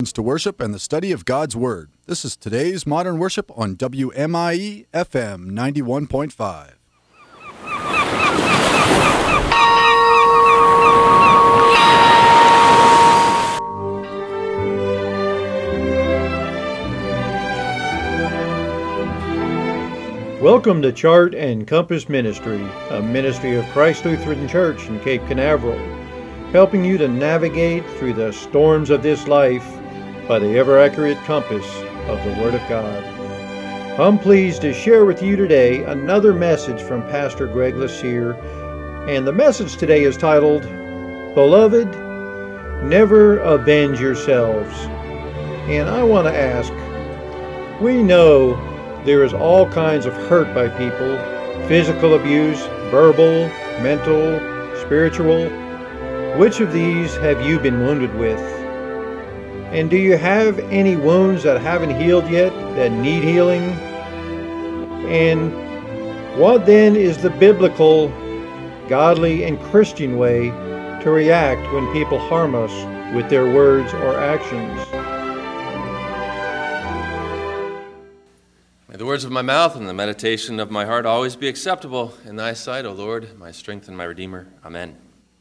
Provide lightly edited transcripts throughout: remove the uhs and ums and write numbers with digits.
To worship and the study of God's Word. This is today's Modern Worship on WMIE FM 91.5. Welcome to Chart and Compass Ministry, a ministry of Christ Lutheran Church in Cape Canaveral, helping you to navigate through the storms of this life by the ever-accurate compass of the Word of God. I'm pleased to share with you today another message from Pastor Greg Lassier, and the message today is titled, Beloved, Never Avenge Yourselves. And I want to ask, we know there is all kinds of hurt by people, physical abuse, verbal, mental, spiritual. Which of these have you been wounded with? And do you have any wounds that haven't healed yet, that need healing? And what then is the biblical, godly, and Christian way to react when people harm us with their words or actions? May the words of my mouth and the meditation of my heart always be acceptable in thy sight, O Lord, my strength and my Redeemer. Amen.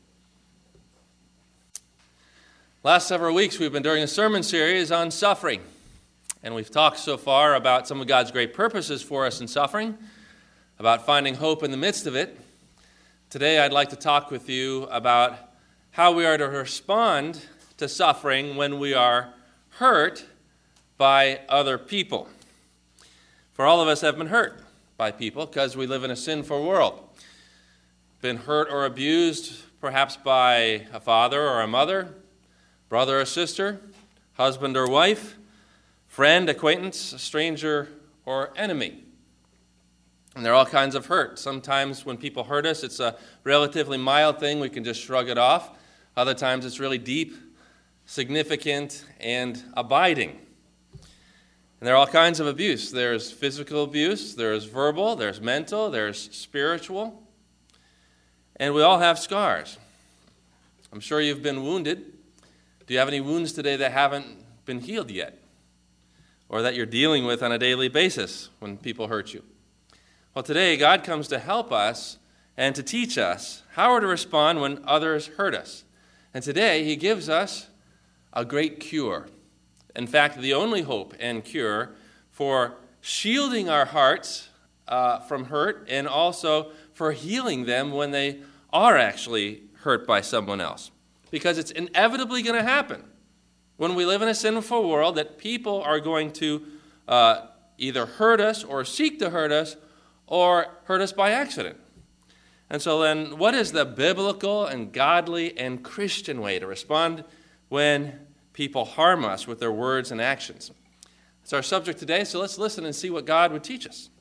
Last several weeks we've been doing a sermon series on suffering, and we've talked so far about some of God's great purposes for us in suffering, about finding hope in the midst of it. Today I'd like to talk with you about how we are to respond to suffering when we are hurt by other people. For all of us have been hurt by people because we live in a sinful world. Been hurt or abused perhaps by a father or a mother, brother or sister, husband or wife, friend, acquaintance, stranger, or enemy. And there are all kinds of hurt. Sometimes when people hurt us, it's a relatively mild thing. We can just shrug it off. Other times it's really deep, significant, and abiding. And there are all kinds of abuse. There's physical abuse, there's verbal, there's mental, there's spiritual. And we all have scars. I'm sure you've been wounded. Do you have any wounds today that haven't been healed yet? Or that you're dealing with on a daily basis when people hurt you? Well, today God comes to help us and to teach us how we're to respond when others hurt us. And today He gives us a great cure. In fact, the only hope and cure for shielding our hearts from hurt and also for healing them when they are actually hurt by someone else. Because it's inevitably going to happen when we live in a sinful world that people are going to either hurt us or seek to hurt us or hurt us by accident. And so then what is the biblical and godly and Christian way to respond when people harm us with their words and actions? It's our subject today, so let's listen and see what God would teach us.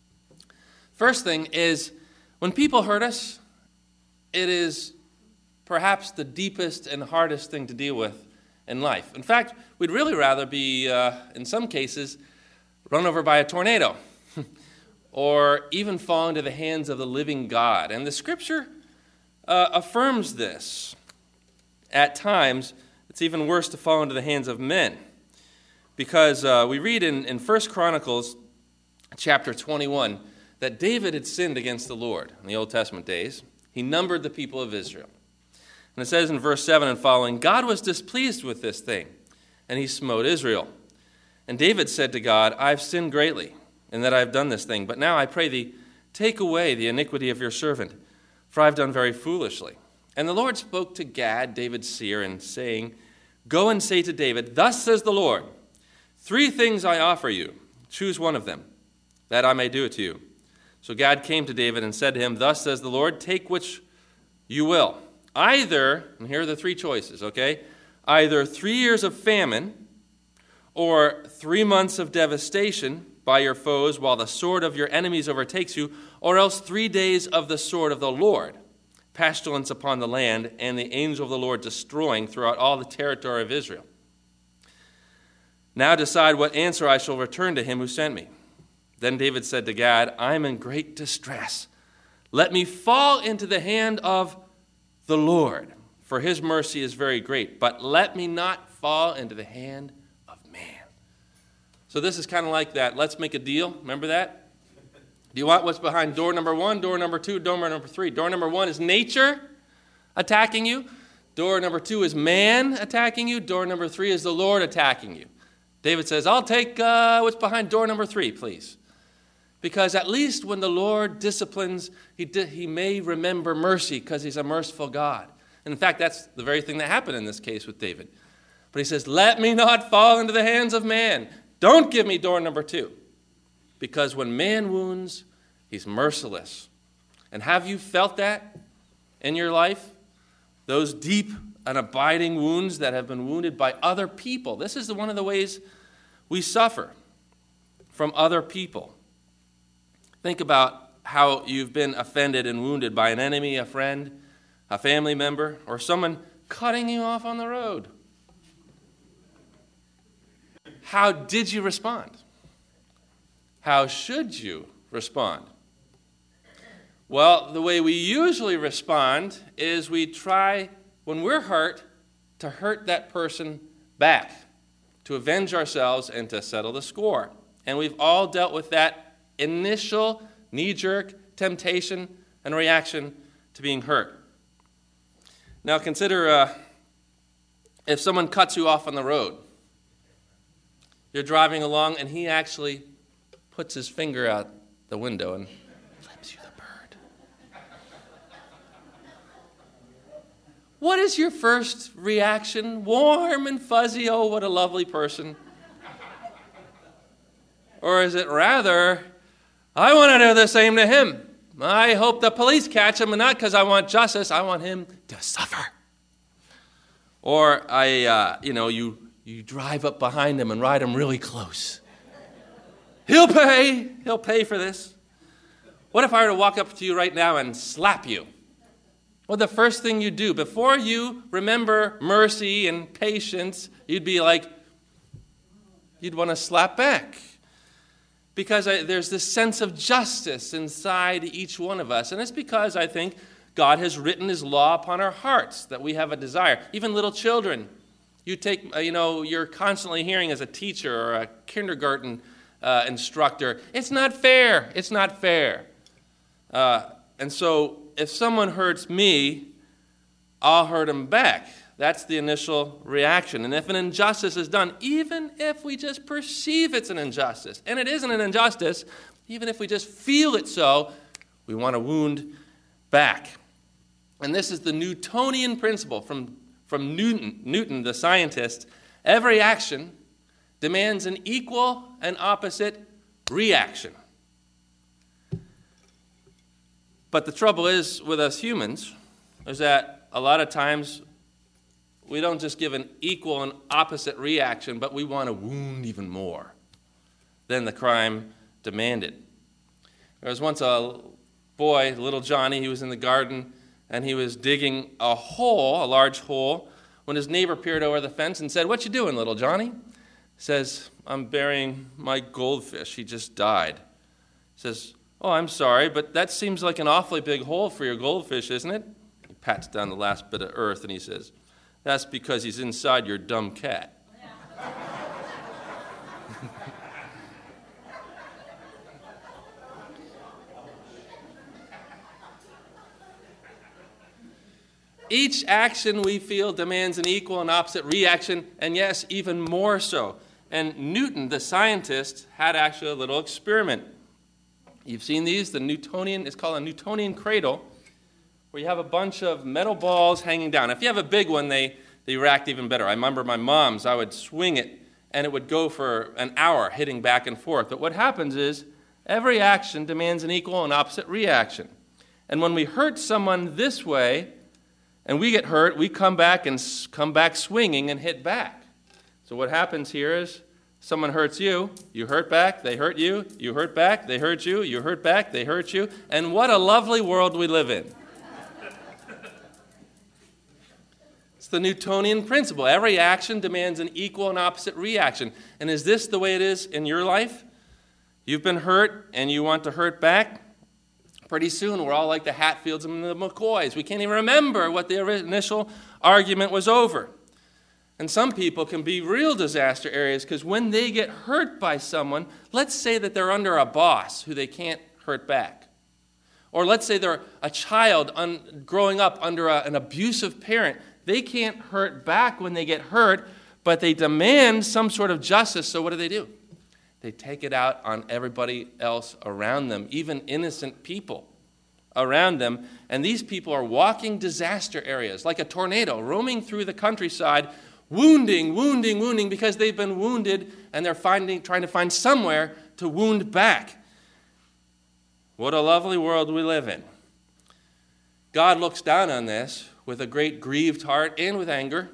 First thing is, when people hurt us, it is perhaps the deepest and hardest thing to deal with in life. In fact, we'd really rather be, in some cases, run over by a tornado or even fall into the hands of the living God. And the Scripture affirms this. At times, it's even worse to fall into the hands of men, because we read in 1 Chronicles chapter 21 that David had sinned against the Lord in the Old Testament days. He numbered the people of Israel. And it says in verse 7 and following, God was displeased with this thing, and He smote Israel. And David said to God, I've sinned greatly in that I've done this thing, but now I pray Thee, take away the iniquity of Your servant, for I've done very foolishly. And the Lord spoke to Gad, David's seer, and saying, Go and say to David, Thus says the Lord, 3 things I offer you, choose one of them, that I may do it to you. So Gad came to David and said to him, Thus says the Lord, take which you will. Either, and here are the 3 choices, okay? Either 3 years of famine, or 3 months of devastation by your foes while the sword of your enemies overtakes you, or else 3 days of the sword of the Lord, pestilence upon the land, and the angel of the Lord destroying throughout all the territory of Israel. Now decide what answer I shall return to him who sent me. Then David said to Gad, I am in great distress. Let me fall into the hand of the Lord, for his mercy is very great. But let me not fall into the hand of man. So this is kind of like that. Let's make a deal. Remember that? Do you want what's behind door number 1, door number 2, door number 3? Door number 1 is nature attacking you. Door number 2 is man attacking you. Door number 3 is the Lord attacking you. David says, I'll take what's behind door number 3, please. Because at least when the Lord disciplines, he may remember mercy because he's a merciful God. And in fact, that's the very thing that happened in this case with David. But he says, let me not fall into the hands of man. Don't give me door number 2. Because when man wounds, he's merciless. And have you felt that in your life? Those deep and abiding wounds that have been wounded by other people. This is one of the ways we suffer from other people. Think about how you've been offended and wounded by an enemy, a friend, a family member, or someone cutting you off on the road. How did you respond? How should you respond? Well, the way we usually respond is we try, when we're hurt, to hurt that person back, to avenge ourselves and to settle the score. And we've all dealt with that initial knee-jerk temptation and reaction to being hurt. Now consider if someone cuts you off on the road. You're driving along and he actually puts his finger out the window and flips you the bird. What is your first reaction? Warm and fuzzy, oh, what a lovely person. Or is it rather, I want to do the same to him. I hope the police catch him, and not because I want justice. I want him to suffer. Or you drive up behind him and ride him really close. He'll pay. He'll pay for this. What if I were to walk up to you right now and slap you? Well, the first thing you do, before you remember mercy and patience, you'd be like, you'd want to slap back. Because there's this sense of justice inside each one of us. And it's because I think God has written his law upon our hearts, that we have a desire. Even little children, you're constantly hearing as a teacher or a kindergarten instructor, it's not fair, it's not fair. And so if someone hurts me, I'll hurt him back. That's the initial reaction. And if an injustice is done, even if we just perceive it's an injustice, and it isn't an injustice, even if we just feel it so, we want to wound back. And this is the Newtonian principle from Newton, the scientist. Every action demands an equal and opposite reaction. But the trouble is with us humans is that a lot of times we don't just give an equal and opposite reaction, but we want to wound even more than the crime demanded. There was once a boy, little Johnny, he was in the garden, and he was digging a large hole, when his neighbor peered over the fence and said, "What you doing, little Johnny?" He says, "I'm burying my goldfish. He just died." He says, "Oh, I'm sorry, but that seems like an awfully big hole for your goldfish, isn't it?" He pats down the last bit of earth, and he says, "That's because he's inside your dumb cat." Each action we feel demands an equal and opposite reaction, and yes, even more so. And Newton, the scientist, had actually a little experiment. You've seen these. It's called a Newtonian cradle, where you have a bunch of metal balls hanging down. If you have a big one, they react even better. I remember my mom's, I would swing it, and it would go for an hour hitting back and forth. But what happens is every action demands an equal and opposite reaction. And when we hurt someone this way, and we get hurt, we come back swinging and hit back. So what happens here is someone hurts you, you hurt back, they hurt you, you hurt back, they hurt you, you hurt back, they hurt you. And what a lovely world we live in. It's the Newtonian principle. Every action demands an equal and opposite reaction. And is this the way it is in your life? You've been hurt and you want to hurt back? Pretty soon we're all like the Hatfields and the McCoys. We can't even remember what the initial argument was over. And some people can be real disaster areas because when they get hurt by someone, let's say that they're under a boss who they can't hurt back. Or let's say they're a child growing up under an abusive parent. They can't hurt back when they get hurt, but they demand some sort of justice. So what do? They take it out on everybody else around them, even innocent people around them. And these people are walking disaster areas like a tornado, roaming through the countryside, wounding, because they've been wounded and they're trying to find somewhere to wound back. What a lovely world we live in. God looks down on this with a great grieved heart and with anger,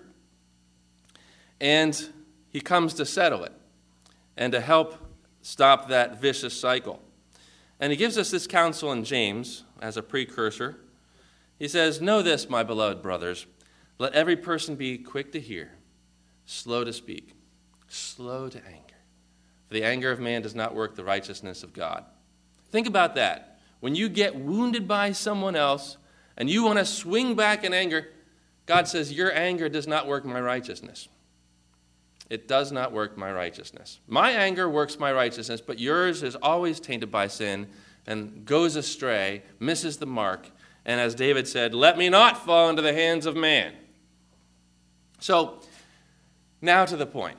and he comes to settle it and to help stop that vicious cycle. And he gives us this counsel in James as a precursor. He says, "Know this, my beloved brothers, let every person be quick to hear, slow to speak, slow to anger. For the anger of man does not work the righteousness of God." Think about that. When you get wounded by someone else and you want to swing back in anger, God says, your anger does not work my righteousness. It does not work my righteousness. My anger works my righteousness, but yours is always tainted by sin and goes astray, misses the mark. And as David said, let me not fall into the hands of man. So, now to the point.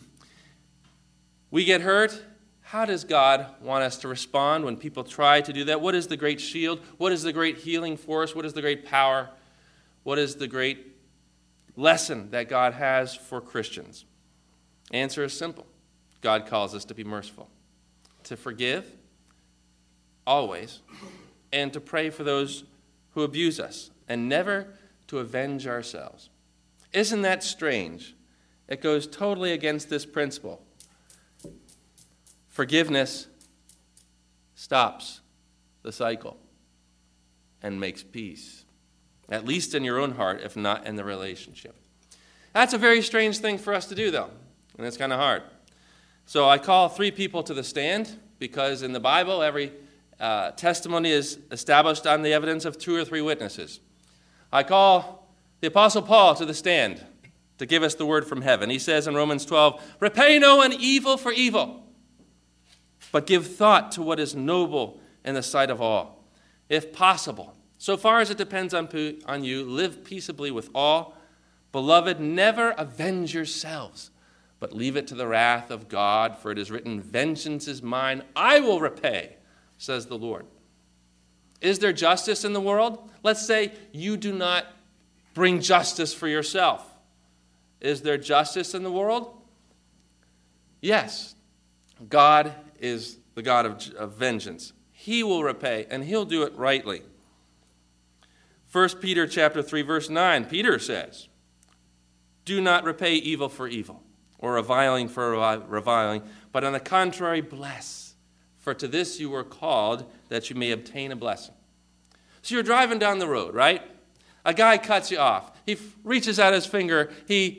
We get hurt. How does God want us to respond when people try to do that? What is the great shield? What is the great healing force? What is the great power? What is the great lesson that God has for Christians? Answer is simple. God calls us to be merciful, to forgive, always, and to pray for those who abuse us, and never to avenge ourselves. Isn't that strange? It goes totally against this principle. Forgiveness stops the cycle and makes peace, at least in your own heart, if not in the relationship. That's a very strange thing for us to do, though, and it's kind of hard. So I call 3 people to the stand because in the Bible, every testimony is established on the evidence of 2 or 3 witnesses. I call the Apostle Paul to the stand to give us the word from heaven. He says in Romans 12, repay no one evil for evil, but give thought to what is noble in the sight of all. If possible, so far as it depends on you, live peaceably with all. Beloved, never avenge yourselves, but leave it to the wrath of God, for it is written, vengeance is mine, I will repay, says the Lord. Is there justice in the world? Let's say you do not bring justice for yourself. Is there justice in the world? Yes. God is the God of vengeance. He will repay, and he'll do it rightly. 1 Peter chapter 3, verse 9, Peter says, do not repay evil for evil, or reviling for reviling, but on the contrary, bless. For to this you were called, that you may obtain a blessing. So you're driving down the road, right? A guy cuts you off. He reaches out his finger.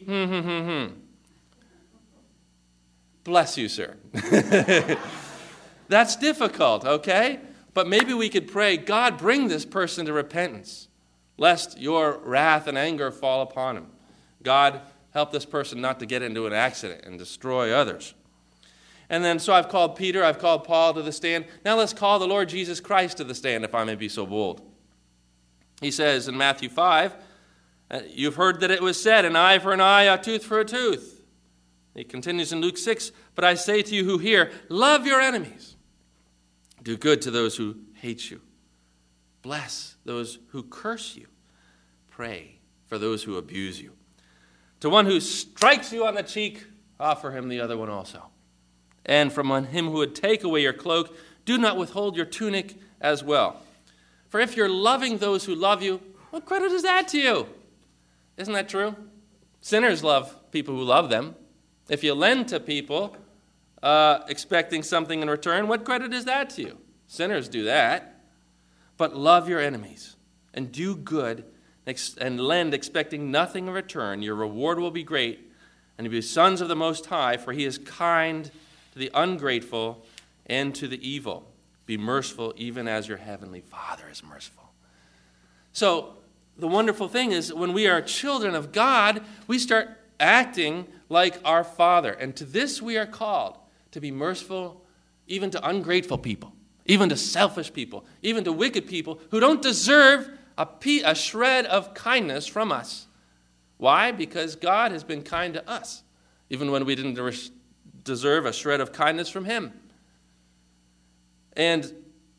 Bless you, sir. That's difficult, okay? But maybe we could pray, God, bring this person to repentance, lest your wrath and anger fall upon him. God, help this person not to get into an accident and destroy others. And then, so I've called Peter, I've called Paul to the stand. Now let's call the Lord Jesus Christ to the stand, if I may be so bold. He says in Matthew 5, you've heard that it was said, an eye for an eye, a tooth for a tooth. He continues in Luke 6, but I say to you who hear, love your enemies. Do good to those who hate you. Bless those who curse you. Pray for those who abuse you. To one who strikes you on the cheek, offer him the other one also. And from him who would take away your cloak, do not withhold your tunic as well. For if you're loving those who love you, what credit is that to you? Isn't that true? Sinners love people who love them. If you lend to people expecting something in return, what credit is that to you? Sinners do that. But love your enemies and do good and lend expecting nothing in return. Your reward will be great, and you'll be sons of the Most High, for he is kind to the ungrateful and to the evil. Be merciful even as your heavenly Father is merciful. So the wonderful thing is when we are children of God, we start acting like our Father. And to this we are called, to be merciful even to ungrateful people, even to selfish people, even to wicked people who don't deserve a shred of kindness from us. Why? Because God has been kind to us, even when we didn't deserve a shred of kindness from him. And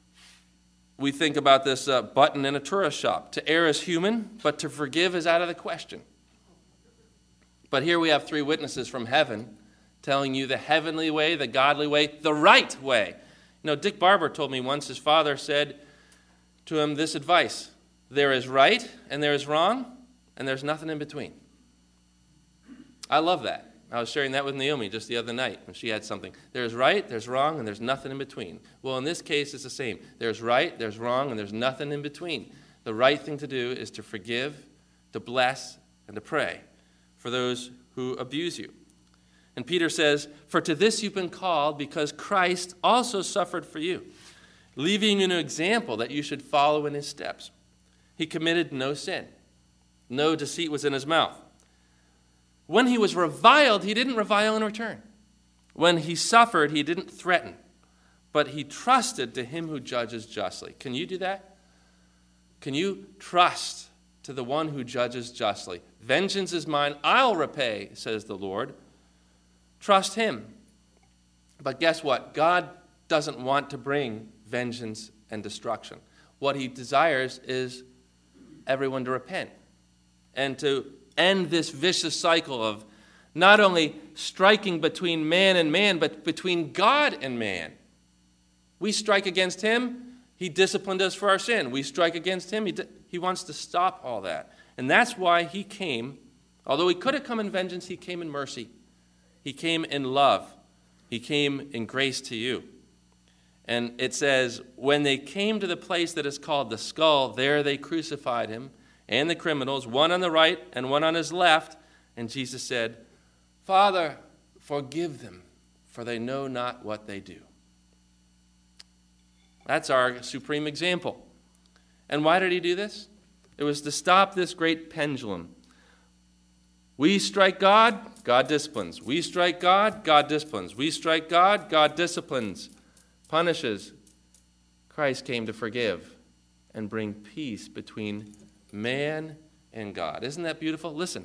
we think about this button in a tourist shop. To err is human, but to forgive is out of the question. But here we have three witnesses from heaven telling you the heavenly way, the godly way, the right way. You know, Dick Barber told me once his father said to him this advice: there is right and there is wrong, and there's nothing in between. I love that. I was sharing that with Naomi just the other night when she had something. There's right, there's wrong, and there's nothing in between. Well, in this case, it's the same. There's right, there's wrong, and there's nothing in between. The right thing to do is to forgive, to bless, and to pray for those who abuse you. And Peter says, "For to this you've been called, because Christ also suffered for you, leaving you an example that you should follow in his steps. He committed no sin. No deceit was in his mouth. When he was reviled, he didn't revile in return. When he suffered, he didn't threaten, but he trusted to him who judges justly." Can you do that? Can you trust to the one who judges justly? "Vengeance is mine, I'll repay," says the Lord. Trust him. But guess what? God doesn't want to bring vengeance and destruction. What he desires is everyone to repent and to end this vicious cycle of not only striking between man and man, but between God and man. We strike against him, he disciplined us for our sin. We strike against him, he wants to stop all that. And that's why he came. Although he could have come in vengeance, he came in mercy. He came in love. He came in grace to you. And it says, when they came to the place that is called the Skull, there they crucified him and the criminals, one on the right and one on his left. And Jesus said, "Father, forgive them, for they know not what they do." That's our supreme example. And why did he do this? It was to stop this great pendulum. We strike God, God disciplines. We strike God, God disciplines. We strike God, God disciplines, punishes. Christ came to forgive and bring peace between man and God. Isn't that beautiful? Listen.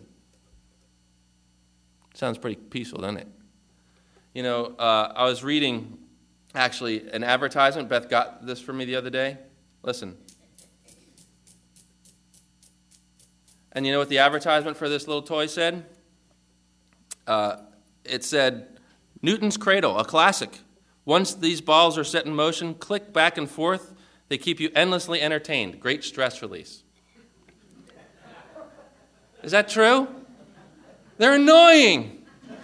Sounds pretty peaceful, doesn't it? You know, I was reading, actually, an advertisement. Beth got this for me the other day. Listen. And you know what the advertisement for this little toy said? It said, "Newton's Cradle, a classic. Once these balls are set in motion, click back and forth. They keep you endlessly entertained. Great stress release." Is that true? They're annoying.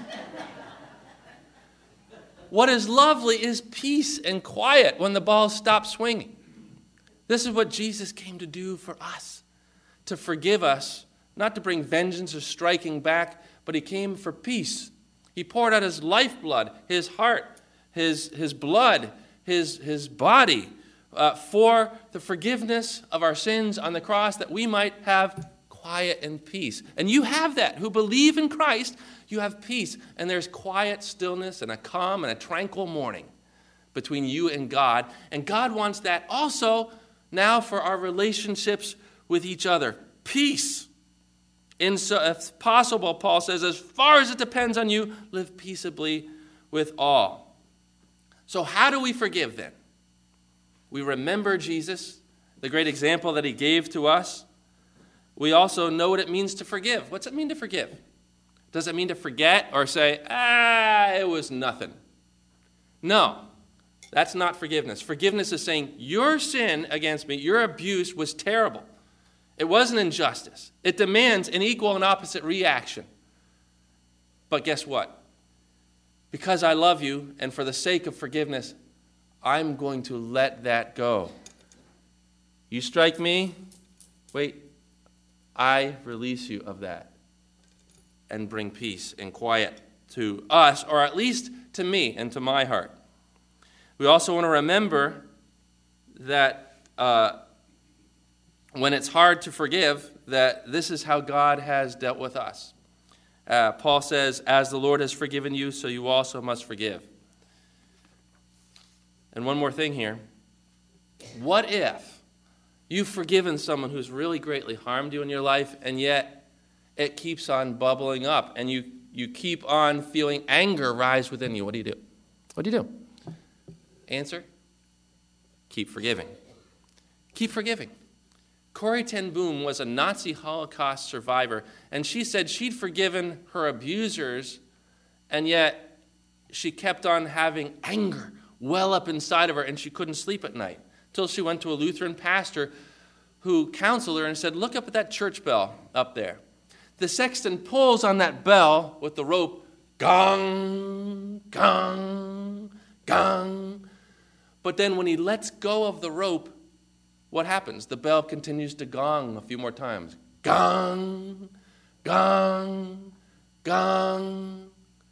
What is lovely is peace and quiet when the balls stop swinging. This is what Jesus came to do for us, to forgive us, not to bring vengeance or striking back, but he came for peace. He poured out his lifeblood, his heart, his blood, his body for the forgiveness of our sins on the cross, that we might have quiet and peace. And you have that. Who believe in Christ, you have peace. And there's quiet stillness and a calm and a tranquil morning between you and God. And God wants that also now for our relationships with each other. Peace. If possible, Paul says, as far as it depends on you, live peaceably with all. So how do we forgive then? We remember Jesus, the great example that he gave to us. We also know what it means to forgive. What's it mean to forgive? Does it mean to forget or say, it was nothing? No, that's not forgiveness. Forgiveness is saying, your sin against me, your abuse was terrible. It was an injustice. It demands an equal and opposite reaction. But guess what? Because I love you, and for the sake of forgiveness, I'm going to let that go. You strike me, wait, I release you of that and bring peace and quiet to us, or at least to me and to my heart. We also want to remember that when it's hard to forgive, that this is how God has dealt with us. Paul says, as the Lord has forgiven you, so you also must forgive. And one more thing here. What if you've forgiven someone who's really greatly harmed you in your life, and yet it keeps on bubbling up, and you keep on feeling anger rise within you? What do you do? What do you do? Answer, keep forgiving. Keep forgiving. Corrie ten Boom was a Nazi Holocaust survivor, and she said she'd forgiven her abusers, and yet she kept on having anger well up inside of her, and she couldn't sleep at night, till she went to a Lutheran pastor who counseled her and said, look up at that church bell up there. The sexton pulls on that bell with the rope, gong, gong, gong. But then when he lets go of the rope, what happens? The bell continues to gong a few more times. Gong, gong, gong.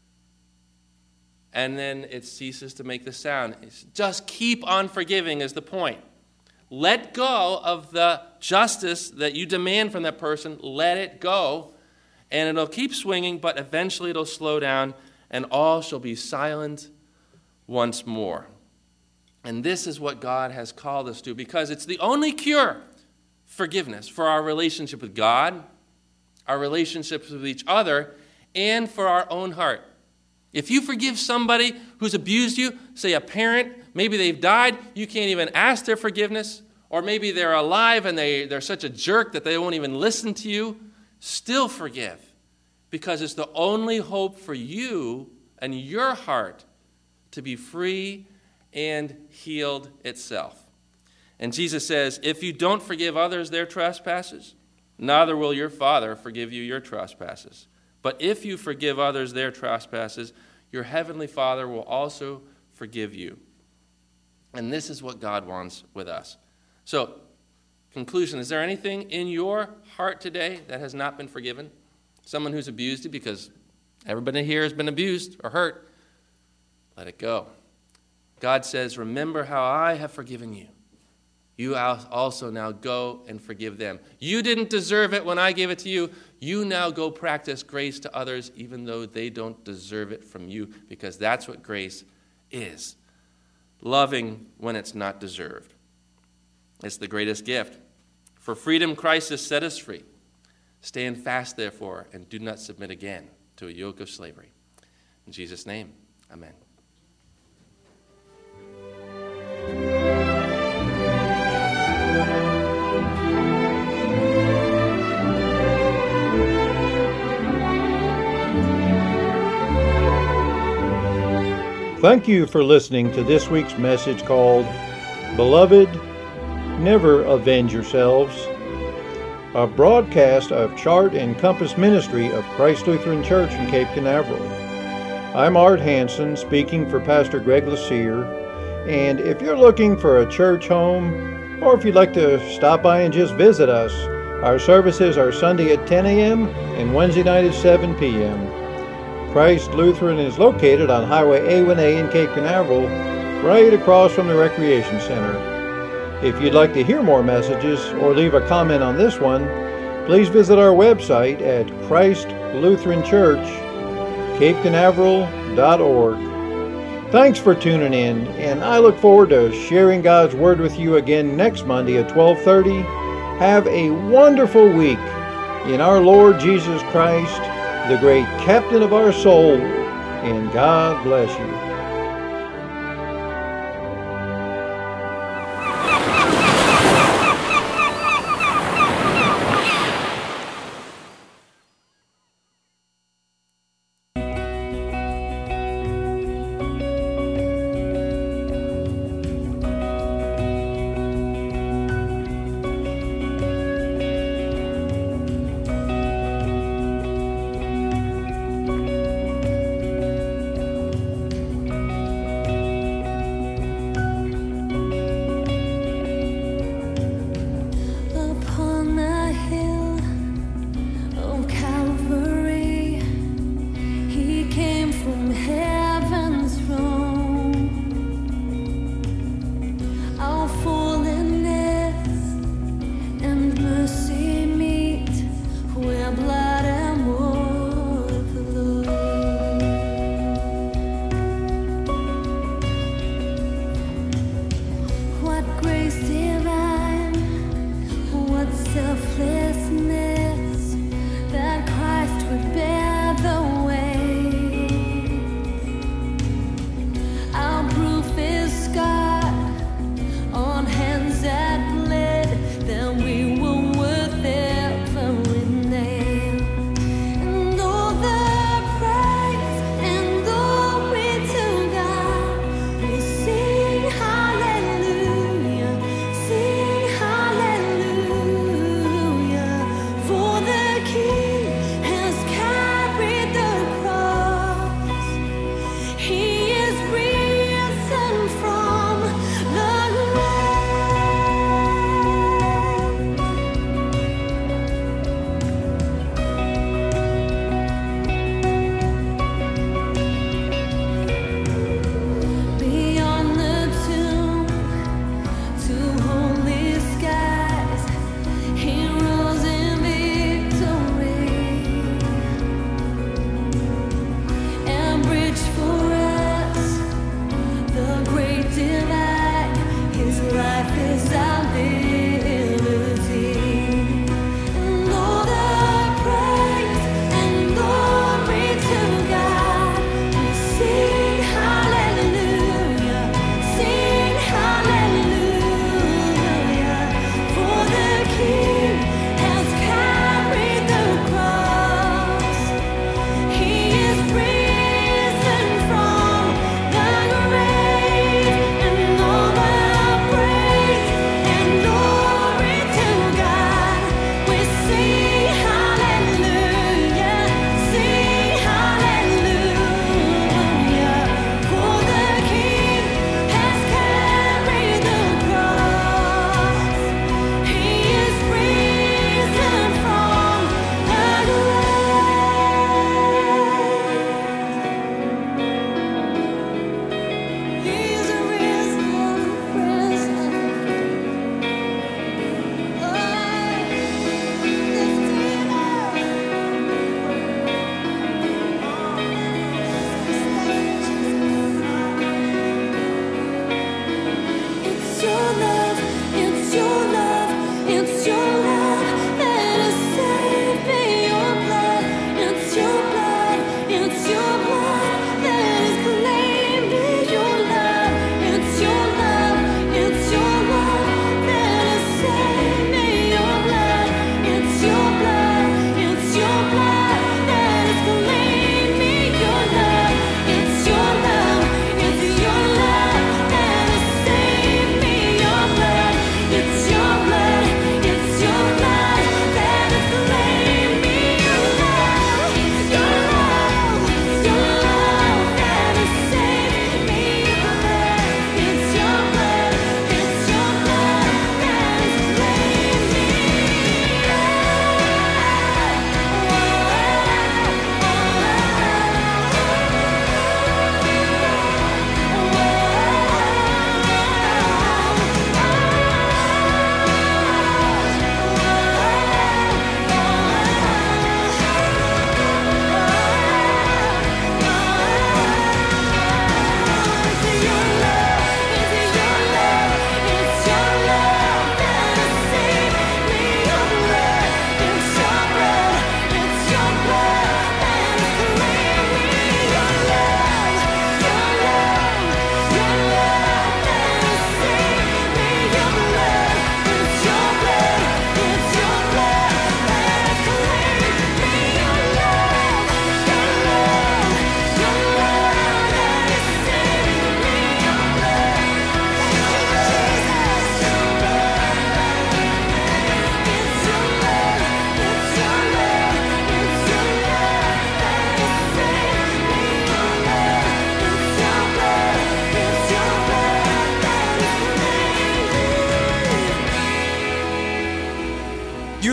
And then it ceases to make the sound. Just keep on forgiving is the point. Let go of the justice that you demand from that person. Let it go. And it'll keep swinging, but eventually it'll slow down, and all shall be silent once more. And this is what God has called us to, because it's the only cure, forgiveness, for our relationship with God, our relationships with each other, and for our own heart. If you forgive somebody who's abused you, say a parent, maybe they've died, you can't even ask their forgiveness, or maybe they're alive and they're such a jerk that they won't even listen to you, still forgive, because it's the only hope for you and your heart to be free and healed itself. And Jesus says, if you don't forgive others their trespasses, neither will your Father forgive you your trespasses. But if you forgive others their trespasses, your heavenly Father will also forgive you. And this is what God wants with us. So, conclusion, is there anything in your heart today that has not been forgiven? Someone who's abused you, because everybody here has been abused or hurt. Let it go. God says, remember how I have forgiven you. You also now go and forgive them. You didn't deserve it when I gave it to you. You now go practice grace to others, even though they don't deserve it from you, because that's what grace is. Loving when it's not deserved. It's the greatest gift. For freedom, Christ has set us free. Stand fast, therefore, and do not submit again to a yoke of slavery. In Jesus' name, amen. Thank you for listening to this week's message called, Beloved, Never Avenge Yourselves, a broadcast of Chart and Compass Ministry of Christ Lutheran Church in Cape Canaveral. I'm Art Hansen, speaking for Pastor Greg Lassere, and if you're looking for a church home, or if you'd like to stop by and just visit us, our services are Sunday at 10 a.m. and Wednesday night at 7 p.m. Christ Lutheran is located on Highway A1A in Cape Canaveral, right across from the Recreation Center. If you'd like to hear more messages or leave a comment on this one, please visit our website at ChristLutheranChurch, Thanks for tuning in, and I look forward to sharing God's Word with you again next Monday at 12:30. Have a wonderful week in our Lord Jesus Christ, the great captain of our soul, and God bless you.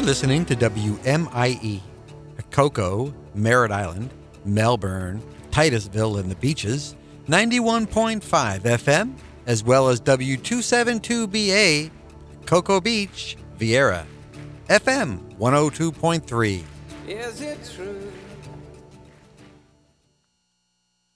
listening to WMIE, Cocoa, Merritt Island, Melbourne, Titusville and the Beaches, 91.5 FM, as well as W272BA, Cocoa Beach, Vieira, FM 102.3. Is it true